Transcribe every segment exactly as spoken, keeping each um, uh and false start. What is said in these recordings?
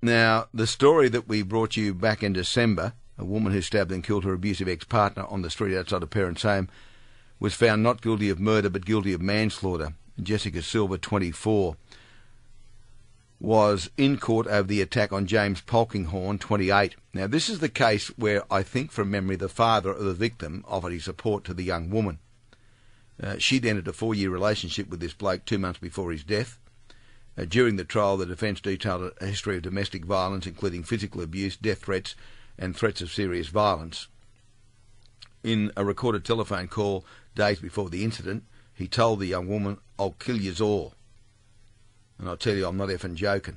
Now, the story that we brought you back in December, a woman who stabbed and killed her abusive ex-partner on the street outside her parents' home, was found not guilty of murder but guilty of manslaughter. Jessica Silver, twenty-four, was in court over the attack on James Polkinghorne, twenty-eight. Now, this is the case where I think from memory the father of the victim offered his support to the young woman. Uh, she'd entered a four-year relationship with this bloke two months before his death. Uh, during the trial, the defence detailed a history of domestic violence, including physical abuse, death threats and threats of serious violence. In a recorded telephone call days before the incident, he told the young woman, "I'll kill yous all." And I tell you, I'm not effing joking.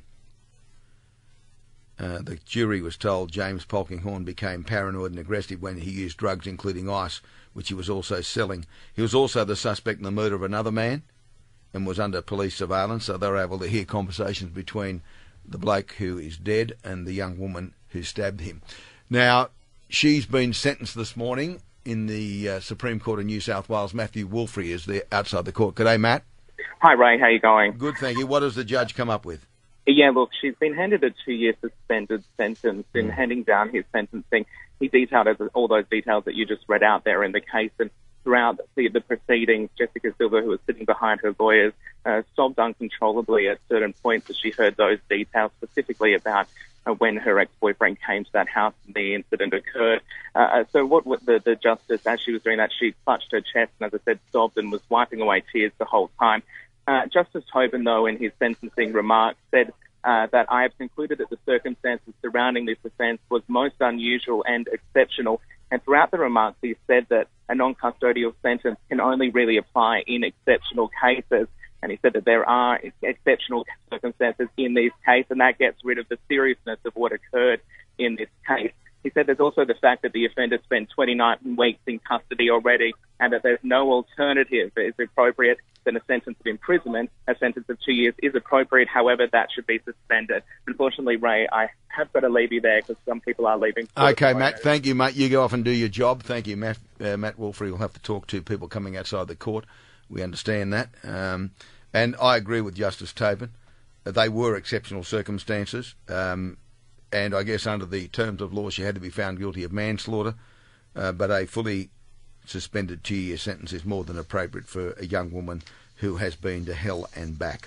Uh, the jury was told James Polkinghorne became paranoid and aggressive when he used drugs, including ice, which he was also selling. He was also the suspect in the murder of another man and was under police surveillance, so they were able to hear conversations between the bloke who is dead and the young woman who stabbed him. Now, she's been sentenced this morning in the uh, Supreme Court of New South Wales. Matthew Wolfrey is there outside the court. G'day, Matt. Hi, Ray. How you going? Good, thank you. What does the judge come up with? Yeah, look, she's been handed a two-year suspended sentence. In Mm. handing down his sentencing, he detailed all those details that you just read out there in the case. And throughout the, the proceedings, Jessica Silver, who was sitting behind her lawyers, uh, sobbed uncontrollably at certain points as she heard those details, specifically about uh, when her ex-boyfriend came to that house and the incident occurred. Uh, so what, what the, the justice, as she was doing that, she clutched her chest and, as I said, sobbed and was wiping away tears the whole time. Uh, Justice Tobin, though, in his sentencing remarks, said uh, that I have concluded that the circumstances surrounding this offence was most unusual and exceptional. And throughout the remarks, he said that a non-custodial sentence can only really apply in exceptional cases. And he said that there are exceptional circumstances in these cases, and that gets rid of the seriousness of what occurred in this case. He said there's also the fact that the offender spent twenty-nine weeks in custody already and that there's no alternative that is appropriate than a sentence of imprisonment. A sentence of two years is appropriate. However, that should be suspended. Unfortunately, Ray, I have got to leave you there because some people are leaving. Okay, Matt. Thank you, mate. You go off and do your job. Thank you, Matt. Uh, Matt Wolfrey will have to talk to people coming outside the court. We understand that. Um, and I agree with Justice Tobin. They were exceptional circumstances. Um, and I guess under the terms of law, she had to be found guilty of manslaughter. Uh, but a fully suspended two-year sentence is more than appropriate for a young woman who has been to hell and back.